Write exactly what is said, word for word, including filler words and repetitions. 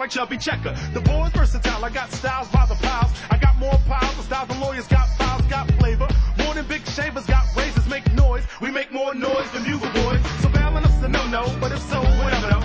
like chubby checker. The boy's versatile, I got styles by the piles. I got more piles, the styles than lawyers got files, got flavor. More than big shavers, got razors, make noise. We make more noise than bugle boys. So bailing us a no-no, but if so, whatever though.